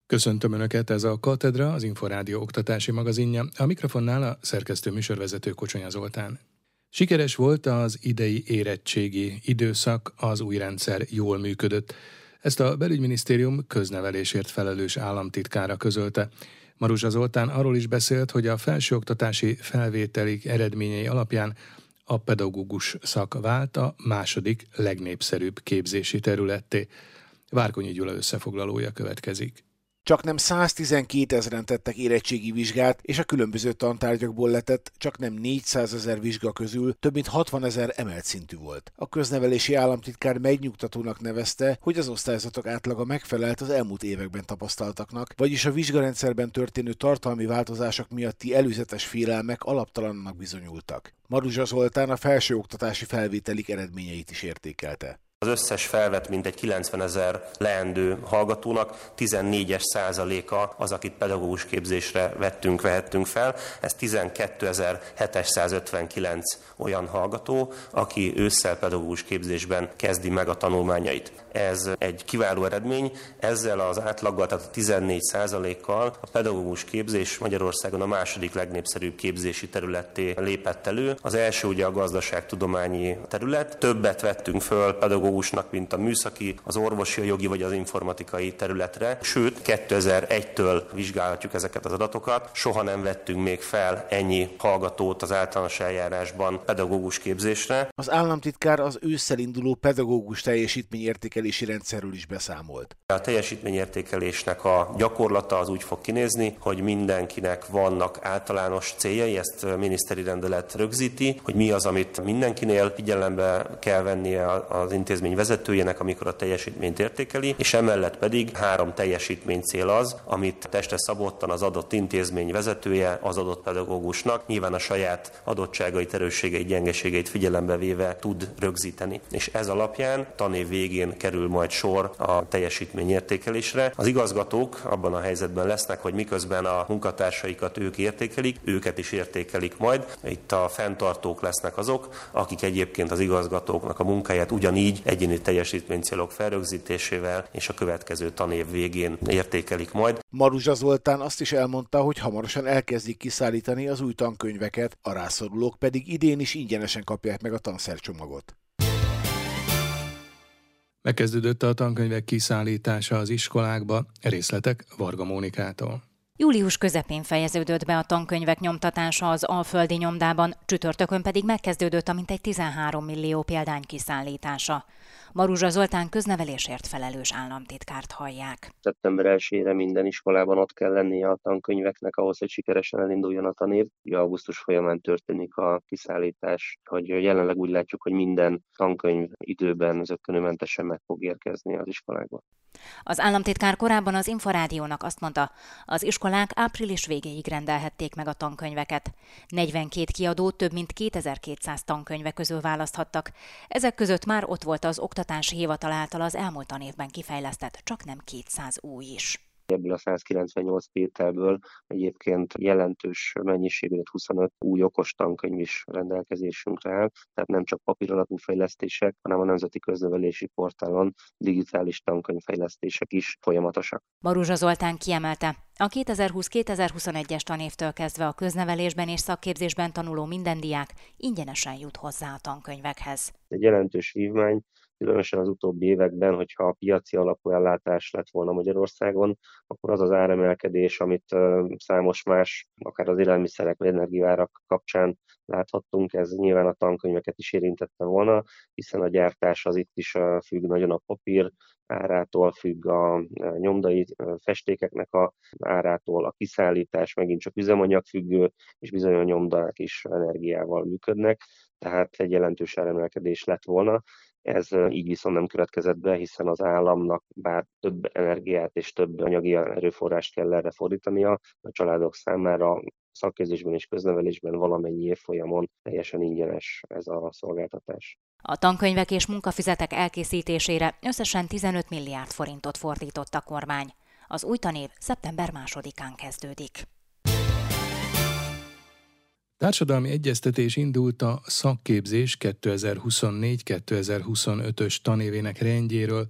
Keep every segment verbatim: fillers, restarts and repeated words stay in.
Köszöntöm Önöket, ez a Katedra, az Inforádió oktatási magazinja, a mikrofonnál a szerkesztő műsorvezető Kocsonya Zoltán. Sikeres volt az idei érettségi időszak, az új rendszer jól működött. Ezt a belügyminisztérium köznevelésért felelős államtitkára közölte. Maruzsa Zoltán arról is beszélt, hogy a felsőoktatási felvételi eredményei alapján a pedagógus szak vált a második legnépszerűbb képzési területté. Várkonyi Gyula összefoglalója következik. Csaknem száztizenkétezren tettek érettségi vizsgát, és a különböző tantárgyakból letett csaknem négyszázezer vizsga közül több mint hatvanezer emelt szintű volt. A köznevelési államtitkár megnyugtatónak nevezte, hogy az osztályzatok átlaga megfelelt az elmúlt években tapasztaltaknak, vagyis a vizsgarendszerben történő tartalmi változások miatti előzetes félelmek alaptalannak bizonyultak. Maruzsa Zoltán a felsőoktatási felvételik eredményeit is értékelte. Az összes felvett mintegy kilencvenezer leendő hallgatónak tizennégyes százaléka az, akit pedagógus képzésre vettünk, vehettünk fel. Ez tizenkétezer-hétszázötvenkilenc olyan hallgató, aki ősszel pedagógus képzésben kezdi meg a tanulmányait. Ez egy kiváló eredmény, ezzel az átlaggal, tehát a tizennégy százalékkal a pedagógus képzés Magyarországon a második legnépszerűbb képzési területté lépett elő. Az első ugye a gazdaságtudományi terület. Többet vettünk föl pedagógusnak, mint a műszaki, az orvosi, a jogi vagy az informatikai területre. Sőt, kétezer-egytől vizsgálhatjuk ezeket az adatokat. Soha nem vettünk még fel ennyi hallgatót az általános eljárásban pedagógus képzésre. Az államtitkár az ősszel induló pedagógus teljesítményértékelési rendszerről is beszámolt. A teljesítményértékelésnek a gyakorlata az úgy fog kinézni, hogy mindenkinek vannak általános céljai, ezt miniszteri rendelet rögzíti, hogy mi az, amit mindenkinél figyelembe kell vennie az intézmény vezetőjének, amikor a teljesítményt értékeli, és emellett pedig három teljesítménycél az, amit testre szabottan az adott intézmény vezetője az adott pedagógusnak nyilván a saját adottságait, erősségeit, gyengeségeit figyelembe véve tud rögzíteni. És ez alapján tanév végén kerül majd sor a teljesítményértékelésre. Az igazgatók abban a helyzetben lesznek, hogy miközben a munkatársaikat ők értékelik, őket is értékelik majd. Itt a fenntartók lesznek azok, akik egyébként az igazgatóknak a munkáját ugyanígy egyéni teljesítménycélok felrögzítésével és a következő tanév végén értékelik majd. Maruzsa Zoltán azt is elmondta, hogy hamarosan elkezdik kiszállítani az új tankönyveket, a rászorulók pedig idén is ingyenesen kapják meg a tanszercsomagot. Megkezdődött a tankönyvek kiszállítása az iskolákba, részletek Varga Mónikától. Július közepén fejeződött be a tankönyvek nyomtatása az Alföldi nyomdában, csütörtökön pedig megkezdődött a mintegy tizenhárom millió példány kiszállítása. Maruzsa Zoltán köznevelésért felelős államtitkárt hallják. szeptember elsejére minden iskolában ott kell lennie a tankönyveknek ahhoz, hogy sikeresen elinduljon a tanév. Ugye augusztus folyamán történik a kiszállítás, hogy jelenleg úgy látjuk, hogy minden tankönyv időben zökkenőmentesen meg fog érkezni az iskolákba. Az államtitkár korábban az Inforádiónak azt mondta, az iskolák április végéig rendelhették meg a tankönyveket. negyvenkét kiadó több mint kétezer-kétszáz tankönyve közül választhattak. Ezek között már ott volt az Oktatási Hivatal által az elmúlt tanévben kifejlesztett csaknem kétszáz új is. Ebből a százkilencvennyolc tételből egyébként jelentős mennyiségű, huszonöt új okos tankönyv is rendelkezésünkre áll, tehát nem csak papír alapú fejlesztések, hanem a Nemzeti Köznevelési Portálon digitális tankönyvfejlesztések is folyamatosak. Maruzsa Zoltán kiemelte, a kétezer-húsz-kétezer-huszonegyes tanévtől kezdve a köznevelésben és szakképzésben tanuló minden diák ingyenesen jut hozzá a tankönyvekhez. Egy jelentős vívmány, különösen az utóbbi években, hogyha a piaci alapú ellátás lett volna Magyarországon, akkor az az áremelkedés, amit számos más, akár az élelmiszerek vagy energiaárak kapcsán láthattunk, ez nyilván a tankönyveket is érintette volna, hiszen a gyártás az itt is függ nagyon a papír árától, függ a nyomdai festékeknek a árától, a kiszállítás megint csak üzemanyag függő, és bizony a nyomdák is energiával működnek, tehát egy jelentős áremelkedés lett volna. Ez így viszont nem következett be, hiszen az államnak bár több energiát és több anyagi erőforrást kell erre fordítania, a családok számára szakképzésben és köznevelésben valamennyi évfolyamon teljesen ingyenes ez a szolgáltatás. A tankönyvek és munkafüzetek elkészítésére összesen tizenöt milliárd forintot fordított a kormány. Az új tanév szeptember másodikán kezdődik. Társadalmi egyeztetés indult a szakképzés kétezer-huszonnégy kétezer-huszonötös tanévének rendjéről.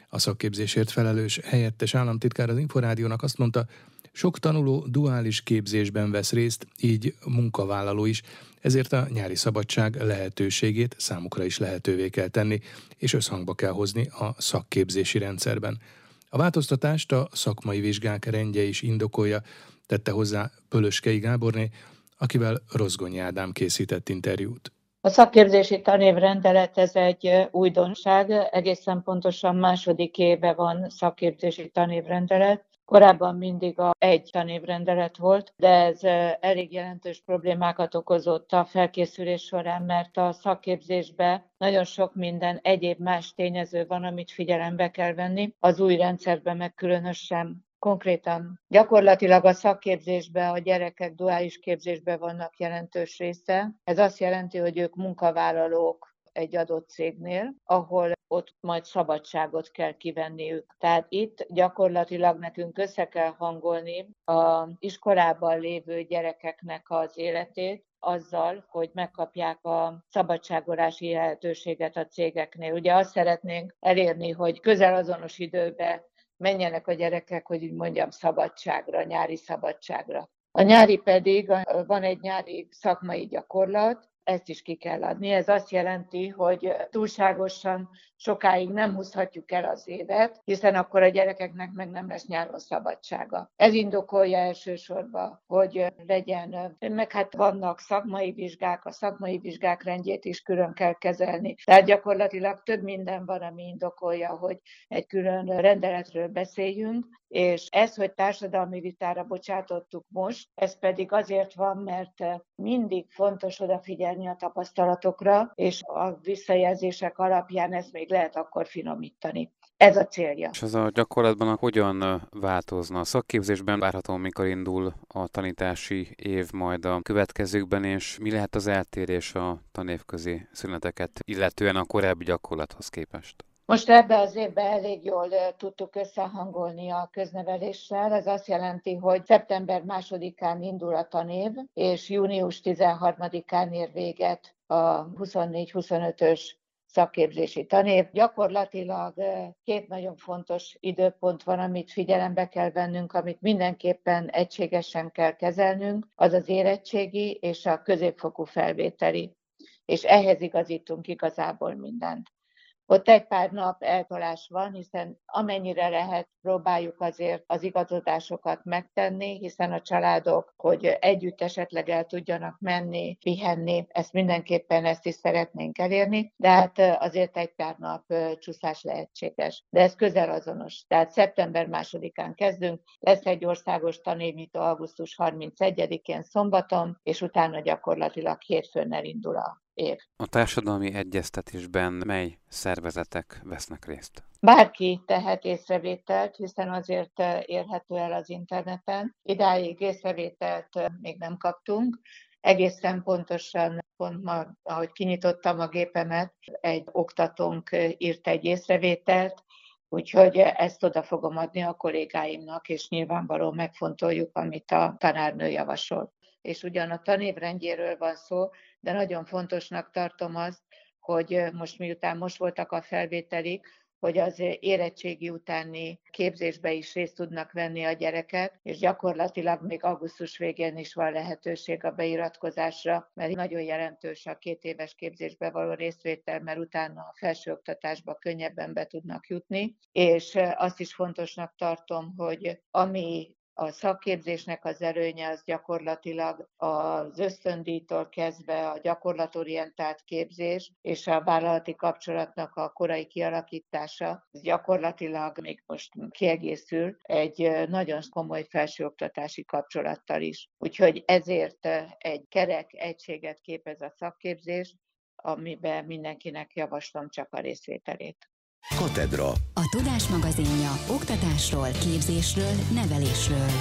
A szakképzésért felelős helyettes államtitkár az Inforádiónak azt mondta, sok tanuló duális képzésben vesz részt, így munkavállaló is, ezért a nyári szabadság lehetőségét számukra is lehetővé kell tenni, és összhangba kell hozni a szakképzési rendszerben. A változtatást a szakmai vizsgák rendje is indokolja, tette hozzá Pölöskei Gáborné, akivel Rozgonyi Ádám készített interjút. A szakképzési tanévrendelet ez egy újdonság, egészen pontosan második éve van szakképzési tanévrendelet. Korábban mindig a egy tanévrendelet volt, de ez elég jelentős problémákat okozott a felkészülés során, mert a szakképzésben nagyon sok minden egyéb más tényező van, amit figyelembe kell venni. Az új rendszerben meg különösen. Konkrétan gyakorlatilag a szakképzésben a gyerekek duális képzésben vannak jelentős része. Ez azt jelenti, hogy ők munkavállalók egy adott cégnél, ahol ott majd szabadságot kell kivenniük. Tehát itt gyakorlatilag nekünk össze kell hangolni az iskolában lévő gyerekeknek az életét azzal, hogy megkapják a szabadságolási lehetőséget a cégeknél. Ugye azt szeretnénk elérni, hogy közel azonos időben menjenek a gyerekek, hogy úgy mondjam, szabadságra, nyári szabadságra. A nyári pedig, van egy nyári szakmai gyakorlat, ezt is ki kell adni. Ez azt jelenti, hogy túlságosan sokáig nem húzhatjuk el az évet, hiszen akkor a gyerekeknek meg nem lesz nyáron szabadsága. Ez indokolja elsősorban, hogy legyen, meg hát vannak szakmai vizsgák, a szakmai vizsgák rendjét is külön kell kezelni. Tehát gyakorlatilag több minden van, ami indokolja, hogy egy külön rendeletről beszéljünk, és ez, hogy társadalmi vitára bocsátottuk most, ez pedig azért van, mert mindig fontos odafigyelni a tapasztalatokra, és a visszajelzések alapján ezt még lehet akkor finomítani. Ez a célja. És ez a gyakorlatban hogyan változna? A szakképzésben várhatóan mikor indul a tanítási év majd a következőkben, és mi lehet az eltérés a tanévközi szüneteket, illetően a korábbi gyakorlathoz képest? Most ebben az évben elég jól tudtuk összehangolni a közneveléssel. Ez azt jelenti, hogy szeptember másodikán indul a tanév, és június tizenharmadikán ér véget a huszonnégy huszonötös szakképzési tanév. Gyakorlatilag két nagyon fontos időpont van, amit figyelembe kell vennünk, amit mindenképpen egységesen kell kezelnünk, az az érettségi és a középfokú felvételi. És ehhez igazítunk igazából mindent. Ott egy pár nap eltolás van, hiszen amennyire lehet, próbáljuk azért az igazodásokat megtenni, hiszen a családok, hogy együtt esetleg el tudjanak menni, pihenni, ezt mindenképpen ezt is szeretnénk elérni, de hát azért egy pár nap csúszás lehetséges. De ez közel azonos. Tehát szeptember másodikán kezdünk, lesz egy országos tanévnyitó augusztus harmincegyedikén szombaton, és utána gyakorlatilag hétfőn elindul a év. A társadalmi egyeztetésben mely szervezetek vesznek részt? Bárki tehet észrevételt, hiszen azért érhető el az interneten. Idáig észrevételt még nem kaptunk. Egészen pontosan, pont ma, ahogy kinyitottam a gépemet, egy oktatónk írt egy észrevételt, úgyhogy ezt oda fogom adni a kollégáimnak, és nyilvánvalóan megfontoljuk, amit a tanárnő javasol. És ugyan a tanévrendjéről van szó, de nagyon fontosnak tartom azt, hogy most miután most voltak a felvételik, hogy az érettségi utáni képzésbe is részt tudnak venni a gyerekek, és gyakorlatilag még augusztus végén is van lehetőség a beiratkozásra, mert nagyon jelentős a két éves képzésbe való részvétel, mert utána a felsőoktatásba könnyebben be tudnak jutni, és azt is fontosnak tartom, hogy ami a szakképzésnek az előnye az gyakorlatilag az ösztöndíjtól kezdve a gyakorlatorientált képzés és a vállalati kapcsolatnak a korai kialakítása gyakorlatilag még most kiegészül egy nagyon komoly felsőoktatási kapcsolattal is. Úgyhogy ezért egy kerek egységet képez a szakképzés, amiben mindenkinek javaslom csak a részvételét. Katedra. A Tudás magazinja oktatásról, képzésről, nevelésről.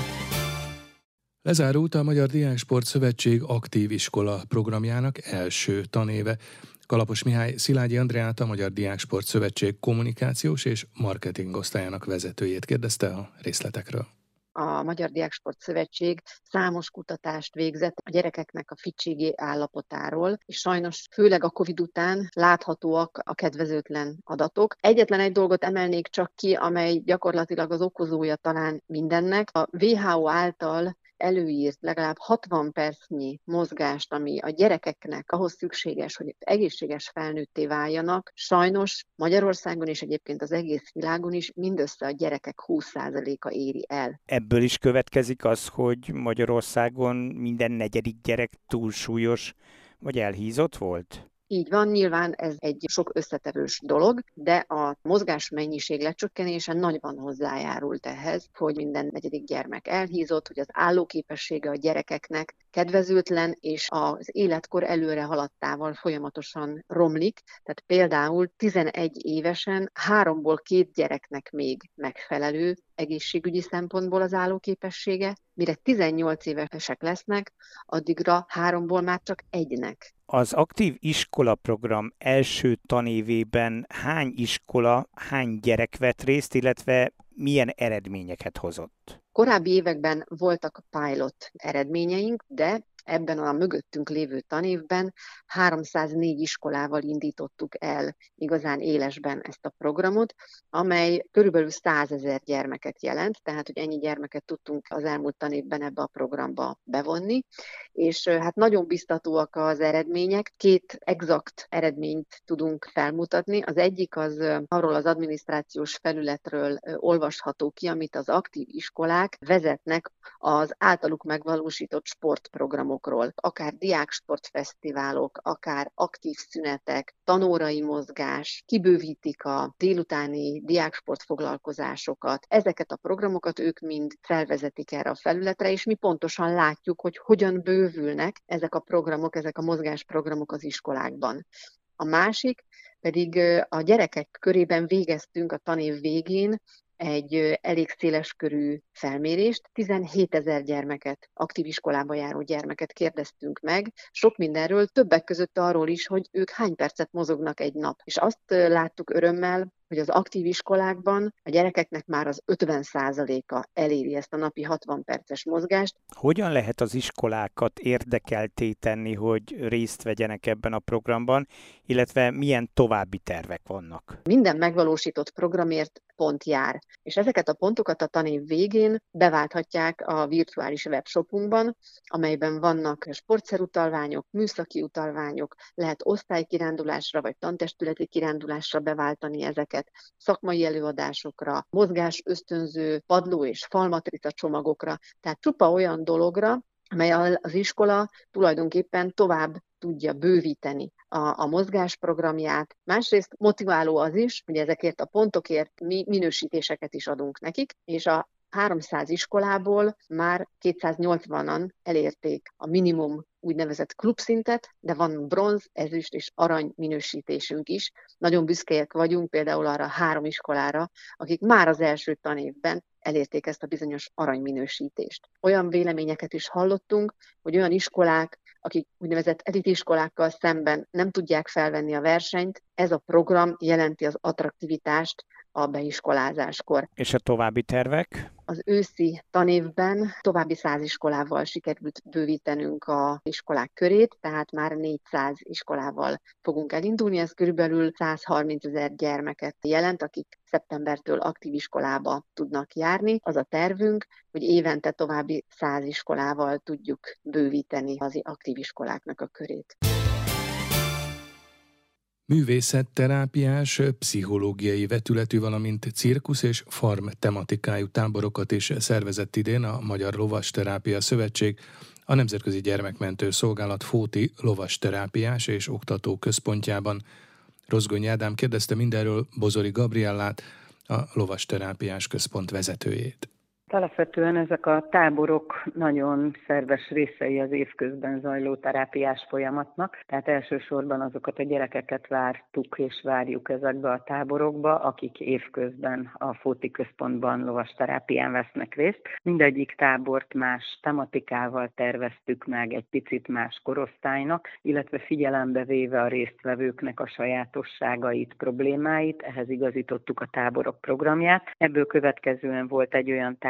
Lezárult a Magyar Diáksport Szövetség Aktív Iskola programjának első tanéve. Kalapos Mihály Szilágyi Andreát, a Magyar Diáksport Szövetség kommunikációs és marketing osztályának vezetőjét kérdezte a részletekről. a Magyar Diáksport Szövetség számos kutatást végzett a gyerekeknek a fittségi állapotáról, és sajnos főleg a Covid után láthatóak a kedvezőtlen adatok. Egyetlen egy dolgot emelnék csak ki, amely gyakorlatilag az okozója talán mindennek. A dupla vé há ó által előírt legalább hatvan percnyi mozgást, ami a gyerekeknek ahhoz szükséges, hogy egészséges felnőtté váljanak, sajnos Magyarországon és egyébként az egész világon is mindössze a gyerekek húsz százaléka éri el. Ebből is következik az, hogy Magyarországon minden negyedik gyerek túlsúlyos vagy elhízott volt? Így van, nyilván ez egy sok összetevős dolog, de a mozgás mennyiség lecsökkenése nagyban hozzájárult ehhez, hogy minden negyedik gyermek elhízott, hogy az állóképessége a gyerekeknek kedvezőtlen, és az életkor előre haladtával folyamatosan romlik. Tehát például tizenegy évesen háromból két gyereknek még megfelelő egészségügyi szempontból az állóképessége, mire tizennyolc évesek lesznek, addigra háromból már csak egynek. Az aktív iskola program első tanévében hány iskola, hány gyerek vett részt, illetve milyen eredményeket hozott? Korábbi években voltak pilot eredményeink, de ebben a mögöttünk lévő tanévben háromszáznégy iskolával indítottuk el igazán élesben ezt a programot, amely körülbelül százezer gyermeket jelent, tehát hogy ennyi gyermeket tudtunk az elmúlt tanévben ebbe a programba bevonni, és hát nagyon biztatóak az eredmények. Két exakt eredményt tudunk felmutatni. Az egyik az arról az adminisztrációs felületről olvasható ki, amit az aktív iskolák vezetnek az általuk megvalósított sportprogramok. Akár diáksportfesztiválok, akár aktív szünetek, tanórai mozgás, kibővítik a délutáni diáksportfoglalkozásokat. Ezeket a programokat ők mind felvezetik erre a felületre, és mi pontosan látjuk, hogy hogyan bővülnek ezek a programok, ezek a mozgásprogramok az iskolákban. A másik pedig a gyerekek körében végeztünk a tanév végén egy elég széleskörű felmérést, tizenhétezer gyermeket, aktív iskolába járó gyermeket kérdeztünk meg, sok mindenről, többek között arról is, hogy ők hány percet mozognak egy nap. És azt láttuk örömmel, hogy az aktív iskolákban a gyerekeknek már az ötven százaléka eléri ezt a napi hatvan perces mozgást. Hogyan lehet az iskolákat érdekeltté tenni, hogy részt vegyenek ebben a programban, illetve milyen további tervek vannak? Minden megvalósított programért pont jár, és ezeket a pontokat a tanév végén beválthatják a virtuális webshopunkban, amelyben vannak sportszerutalványok, műszaki utalványok, lehet osztálykirándulásra vagy tantestületi kirándulásra beváltani ezeket, szakmai előadásokra, mozgás ösztönző padló és falmatrica csomagokra, tehát csupa olyan dologra, amely az iskola tulajdonképpen tovább tudja bővíteni a, a mozgásprogramját. Másrészt motiváló az is, hogy ezekért a pontokért mi minősítéseket is adunk nekik, és a háromszáz iskolából már kétszáznyolcvanan elérték a minimum úgynevezett klubszintet, de van bronz, ezüst és arany minősítésünk is. Nagyon büszkék vagyunk például arra három iskolára, akik már az első tanévben elérték ezt a bizonyos arany minősítést. Olyan véleményeket is hallottunk, hogy olyan iskolák, akik úgynevezett elitiskolákkal szemben nem tudják felvenni a versenyt, ez a program jelenti az attraktivitást a beiskolázáskor. És a további tervek? Az őszi tanévben további száz iskolával sikerült bővítenünk az iskolák körét, tehát már négyszáz iskolával fogunk elindulni, ez körülbelül százharmincezer gyermeket jelent, akik szeptembertől aktív iskolába tudnak járni. Az a tervünk, hogy évente további száz iskolával tudjuk bővíteni az aktív iskoláknak a körét. Művészetterápiás, pszichológiai vetületű, valamint cirkusz és farm tematikájú táborokat is szervezett idén a Magyar Lovasterápia Szövetség, a Nemzetközi Gyermekmentő Szolgálat Fóti Lovasterápiás és Oktató Központjában. Rozgonyi Ádám kérdezte mindenről Bozori Gabriellát, a Lovasterápiás Központ vezetőjét. Alapvetően ezek a táborok nagyon szerves részei az évközben zajló terápiás folyamatnak, tehát elsősorban azokat a gyerekeket vártuk és várjuk ezekbe a táborokba, akik évközben a Fóti Központban lovasterápián vesznek részt. Mindegyik tábort más tematikával terveztük meg, egy picit más korosztálynak, illetve figyelembe véve a résztvevőknek a sajátosságait, problémáit, ehhez igazítottuk a táborok programját. Ebből következően volt egy olyan tábor,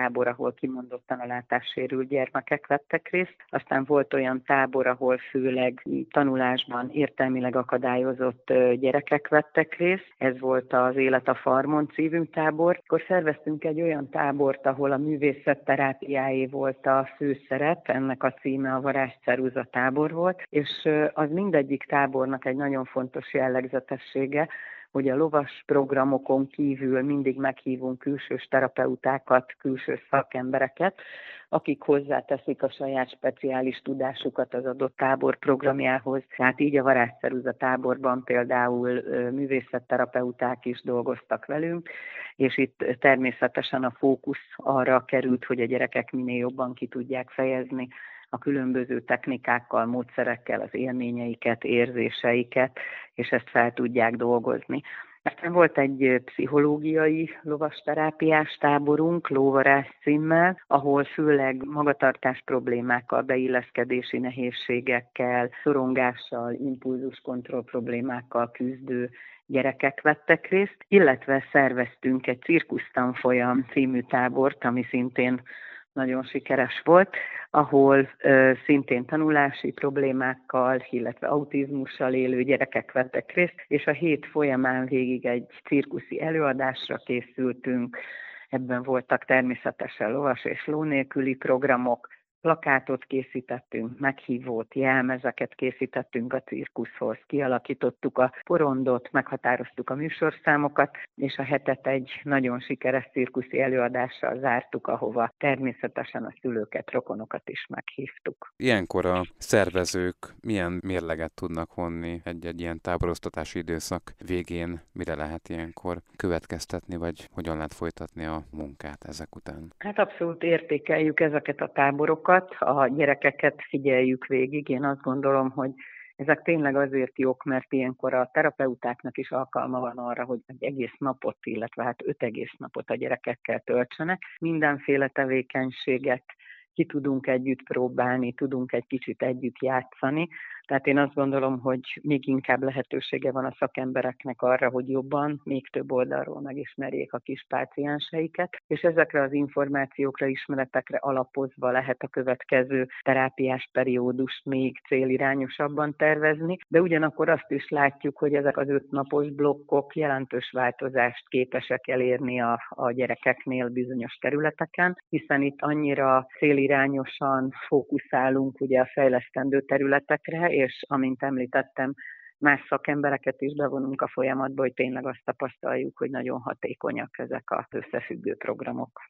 tábor, ahol kimondottan a látássérült gyermekek vettek részt. Aztán volt olyan tábor, ahol főleg tanulásban értelmileg akadályozott gyerekek vettek részt. Ez volt az Élet a Farmon című tábor. Akkor szerveztünk egy olyan tábort, ahol a művészet terápiáé volt a főszerep, ennek a címe a varázsceruza tábor volt, és az mindegyik tábornak egy nagyon fontos jellegzetessége, hogy a lovas programokon kívül mindig meghívunk külsős terapeutákat, külső szakembereket, akik hozzáteszik a saját speciális tudásukat az adott tábor programjához. Tehát így a varázsceruza táborban például művészetterapeuták is dolgoztak velünk, és itt természetesen a fókusz arra került, hogy a gyerekek minél jobban ki tudják fejezni a különböző technikákkal, módszerekkel az élményeiket, érzéseiket, és ezt fel tudják dolgozni. Aztán volt egy pszichológiai lovasterápiás táborunk, Lóvarázs címmel, ahol főleg magatartás problémákkal, beilleszkedési nehézségekkel, szorongással, impulzuskontroll problémákkal küzdő gyerekek vettek részt, illetve szerveztünk egy cirkusztanfolyam című tábort, ami szintén nagyon sikeres volt, ahol ö, szintén tanulási problémákkal, illetve autizmussal élő gyerekek vettek részt, és a hét folyamán végig egy cirkuszi előadásra készültünk. Ebben voltak természetesen lovas és ló nélküli programok, plakátot készítettünk, meghívót, jelmezeket készítettünk a cirkuszhoz, kialakítottuk a porondot, meghatároztuk a műsorszámokat, és a hetet egy nagyon sikeres cirkuszi előadással zártuk, ahova természetesen a szülőket, rokonokat is meghívtuk. Ilyenkor a szervezők milyen mérleget tudnak vonni egy-egy ilyen táboroztatási időszak végén? Mire lehet ilyenkor következtetni, vagy hogyan lehet folytatni a munkát ezek után? Hát abszolút értékeljük ezeket a táborokat, a gyerekeket figyeljük végig. Én azt gondolom, hogy ezek tényleg azért jók, mert ilyenkor a terapeutáknak is alkalma van arra, hogy egy egész napot, illetve hát öt egész napot a gyerekekkel töltsenek. Mindenféle tevékenységet ki tudunk együtt próbálni, tudunk egy kicsit együtt játszani. Tehát én azt gondolom, hogy még inkább lehetősége van a szakembereknek arra, hogy jobban, még több oldalról megismerjék a kis pácienseiket, és ezekre az információkra, ismeretekre alapozva lehet a következő terápiás periódust még célirányosabban tervezni, de ugyanakkor azt is látjuk, hogy ezek az ötnapos blokkok jelentős változást képesek elérni a, a gyerekeknél bizonyos területeken, hiszen itt annyira célirányosan fókuszálunk ugye a fejlesztendő területekre, és amint említettem, más szakembereket is bevonunk a folyamatba, hogy tényleg azt tapasztaljuk, hogy nagyon hatékonyak ezek az összefüggő programok.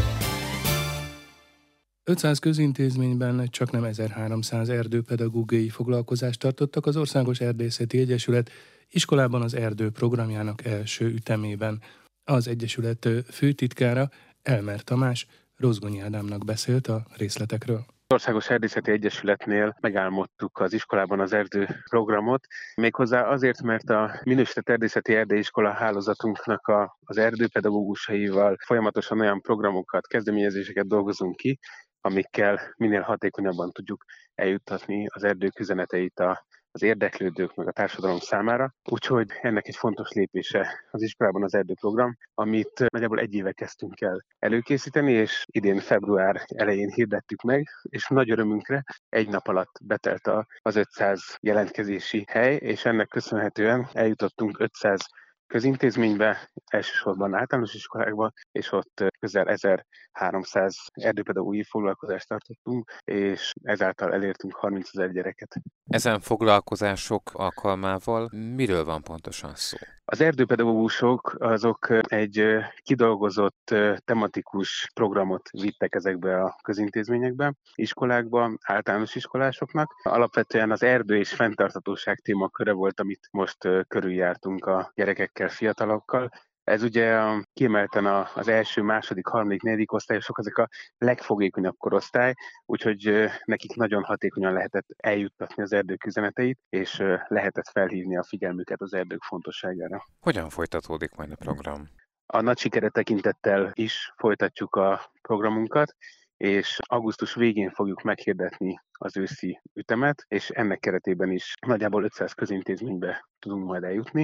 ötszáz közintézményben csaknem ezerháromszáz erdőpedagógiai foglalkozást tartottak az Országos Erdészeti Egyesület iskolában az erdő programjának első ütemében. Az Egyesület főtitkára, Elmer Tamás, Rozgonyi Ádámnak beszélt a részletekről. Az Országos Erdészeti Egyesületnél megálmodtuk az iskolában az erdő programot, méghozzá azért, mert a minősített erdészeti erdélyiskola hálózatunknak a, az erdőpedagógusaival folyamatosan olyan programokat, kezdeményezéseket dolgozunk ki, amikkel minél hatékonyabban tudjuk eljuttatni az erdők üzeneteit a az érdeklődők meg a társadalom számára. Úgyhogy ennek egy fontos lépése az iskolában az erdőprogram, amit nagyjából egy éve kezdtünk el előkészíteni, és idén február elején hirdettük meg, és nagy örömünkre egy nap alatt betelt az ötszáz jelentkezési hely, és ennek köszönhetően eljutottunk ötszáz közintézménybe, elsősorban általános iskolákba, és ott közel ezerháromszáz erdőpedagógiai foglalkozást tartottunk, és ezáltal elértünk harmincezer gyereket. Ezen foglalkozások alkalmával miről van pontosan szó? Az erdőpedagógusok azok egy kidolgozott tematikus programot vittek ezekbe a közintézményekbe, iskolákba, általános iskolásoknak. Alapvetően az erdő és fenntarthatóság témaköre volt, amit most körüljártunk a gyerekekkel, fiatalokkal. Ez ugye kiemelten az első, második, harmadik, negyedik osztályosok, ezek a legfogékonyabb korosztály, úgyhogy nekik nagyon hatékonyan lehetett eljuttatni az erdők üzeneteit, és lehetett felhívni a figyelmüket az erdők fontosságára. Hogyan folytatódik majd a program? A nagy sikere tekintettel is folytatjuk a programunkat, és augusztus végén fogjuk meghirdetni az őszi ütemet, és ennek keretében is nagyjából ötszáz közintézménybe tudunk majd eljutni.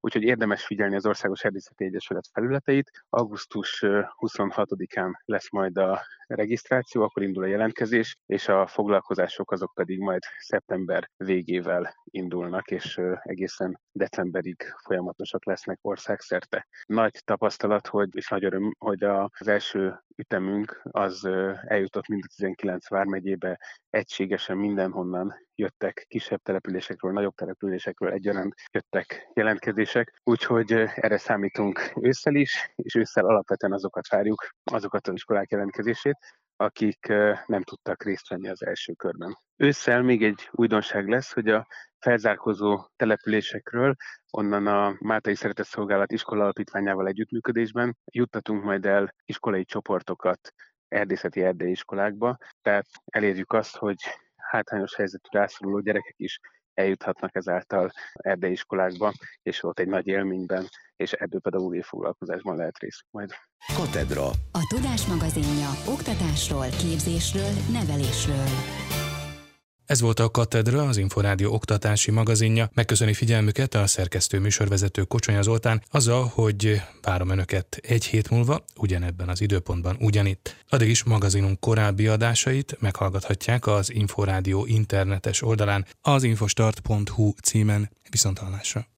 úgyhogy érdemes figyelni az Országos Erdészeti Egyesület felületeit. augusztus huszonhatodikán lesz majd a regisztráció, akkor indul a jelentkezés, és a foglalkozások azok pedig majd szeptember végével indulnak, és egészen decemberig folyamatosak lesznek országszerte. Nagy tapasztalat, hogy, és nagy öröm, hogy az első ütemünk az eljutott mind a tizenkilenc vármegyébe, egységesen mindenhonnan jöttek, kisebb településekről, nagyobb településekről egyaránt jöttek jelentkezések, úgyhogy erre számítunk ősszel is, és ősszel alapvetően azokat várjuk, azokat az iskolák jelentkezését, akik nem tudtak részt venni az első körben. Ősszel még egy újdonság lesz, hogy a felzárkózó településekről, onnan a Máltai Szeretetszolgálat iskola alapítványával együttműködésben juttatunk majd el iskolai csoportokat erdészeti erdei iskolákba, tehát elérjük azt, hogy hátrányos helyzetű rászoruló gyerekek is eljuthatnak ezáltal erdei iskolákba, és ott egy nagy élményben és erdőpedagógiai foglalkozásban lehet részük majd. Katedra. A Tudás magazinja oktatásról, képzésről, nevelésről. Ez volt a Katedra, az Inforádió oktatási magazinja. Megköszöni figyelmüket a szerkesztő műsorvezető Kocsonya Zoltán azzal, hogy várom önöket egy hét múlva, ugyanebben az időpontban ugyanitt. Addig is magazinunk korábbi adásait meghallgathatják az Inforádió internetes oldalán, az infostart pont hu címen. Viszonthallásra.